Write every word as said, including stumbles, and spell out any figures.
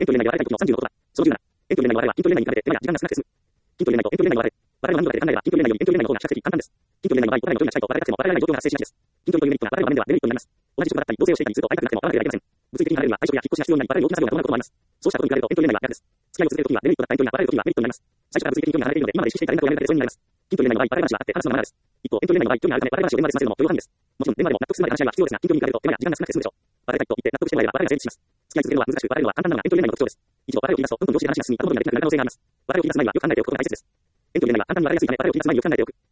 エントリー内に割られた時のさんじゅうのことは、そのじゅうなな。エントリー内の割れは、筋トレ内に比べて手間や時間が少なくて済む。筋トレ内とエントリー内の割れ。我々の何度かで考えれば、筋トレ内よりエントリー内の方が比較的簡単です。筋トレ内の場合、答えの上位が近いと割れなくても割れられない状況が発生しがちです。筋トレというメリットが割れる場面ではデメリットになります。同じ職場だったり、同棲をしていたりすると会いたくなくても会わなければいけません。物理的に離れるには退職や引っ越しが必要になり、割れる大きな作業が伴うこともあります。そうしたことに比べるとエントリー内は楽です。付き合いを続けるときはデメリットだったエントリーが割れるときはメリットになります。最初から物理的に距離が離れているので、今まで意識していた連絡をやめるだけで疎遠になります。筋トレ内の場合、割れ話があって話すのがマナーです。一方、エントリー内の場合、距離があるため割れ話を電話で済ませるのも許容範囲です。もちろん電話でも納得するまで話し合いは必要ですが、筋トレに比べると手間や時間が少なくて済むでしょう。割れたいと言って納得してもらえれば割れが成立します。付き合い続けるのは難しく、割れるのは簡単なのがエントリー内の特徴です。以上、割れを切り出すと、どんどん上司で話が進み、後戻りができなくなる可能性があります。割れを切り出す前にはよく考えておくことが大切です。エントリー内は簡単に割れやすいため、割れを切り出す前によく考えておく。